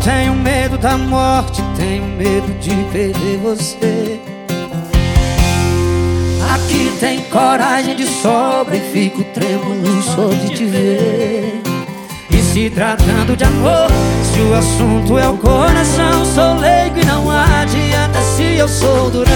tenho medo da morte, tenho medo de perder você. Aqui tem coragem de sobra e fico trêmulo só de te ver. E se tratando de amor, se o assunto é o coração, sou leigo e não adianta se eu sou durão.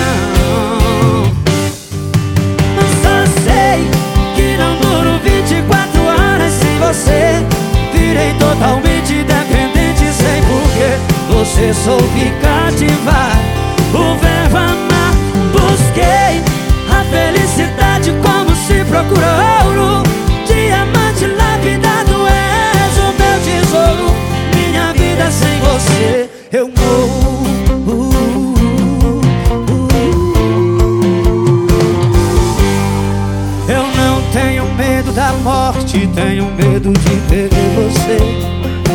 Mas só sei que não duro 24 horas sem você. Virei totalmente dependente, sei porquê. Você soube cativar o verbo amar. Busquei a felicidade como se procura ouro. Diamante lapidado, és o meu tesouro. Minha vida sem você eu morro. Eu não tenho medo da morte, tenho medo de perder você.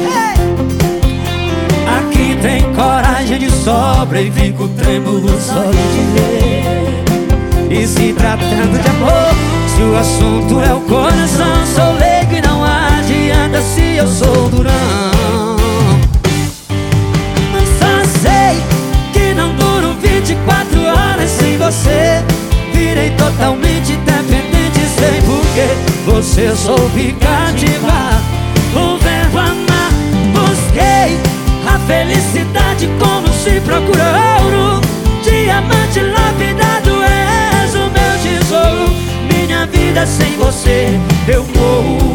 Aqui tem coragem de sobra e fico trêmulo só de te ver. E se tratando de amor, se o assunto é o coração, sou leigo e não adianta se eu sou durão. Mas só sei que não duro 24 horas sem você. Virei totalmente dependente, sei porquê. Você soube cativar o verbo amar. Busquei a felicidade como se procura ouro. Diamante lapidado, és o meu tesouro. Minha vida sem você eu morro.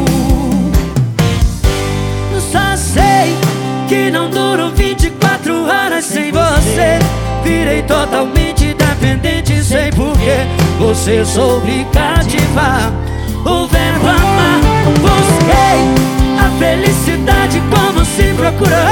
Só sei que não duro 24 horas sem você. Virei totalmente dependente, sei porquê. Você soube cativar o verbo amar. Busquei a felicidade como se procura